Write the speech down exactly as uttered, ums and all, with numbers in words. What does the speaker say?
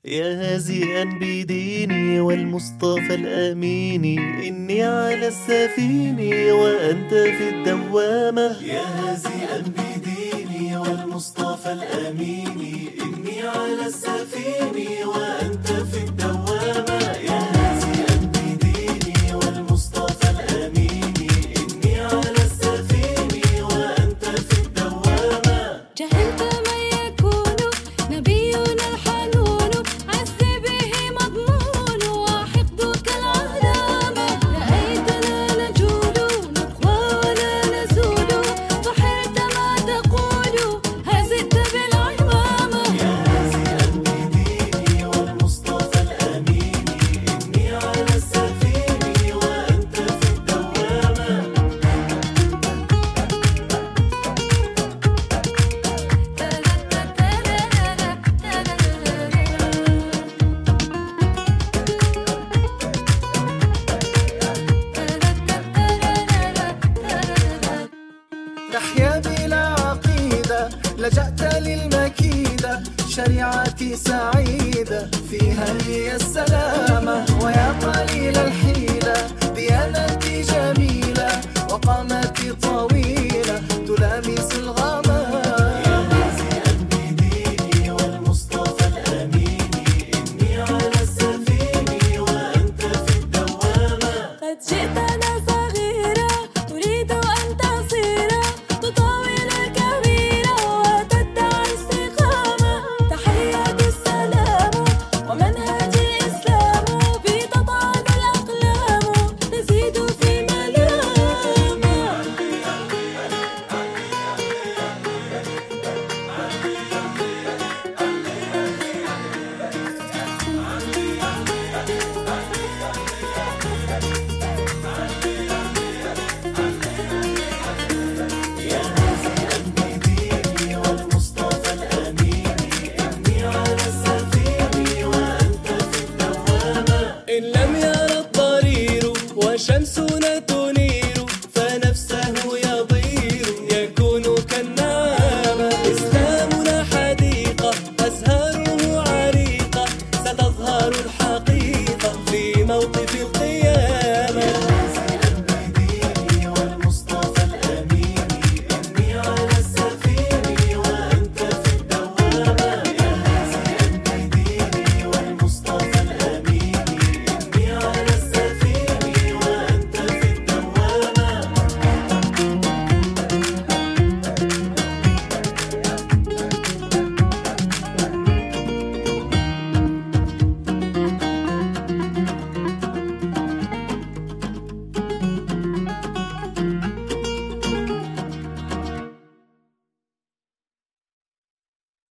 يا هازئا بديني والمصطفى الأمين، إني على السفينة وأنت في الدوامة. يا هازئا بديني والمصطفى الأمين، إني على السفينة وأنت في الدوامة. يا هازئا بديني والمصطفى الأمين، إني على السفينة وأنت في الدوامة. جهلت من يكون نبينا الحنون، عز به مضمون وحقدك العلامة. رأيتنا نجول نقوى ولا نزول، فحرت ما تقول هزئت بالعمامة. يا هازئا بديني والمصطفى الأمين، إني على السفينة وأنت في الدوامة. تحيا بلا عقيدة، لجأت للمكيدة، شريعتي سعيدة فيها هي السلامة. ويا قليل الحيلة، ديانتي جميلة وقامتي طويلة تلامس الغمام. يا هازئا بديني والمصطفى الأمين، إني على السفينة وأنت في الدوامة. قد جئتنا صغيرة تريد أن تصير، تطاول الكبيرة وتدعي استقامة. تحية السلام ومنهج الإسلام، في تطعن الأقلام تزيد في ملامة. يا هازئا بديني والمصطفى الأمين، إني على السفينة وأنت في الدوامة. إن لم يرى الضرير وشمس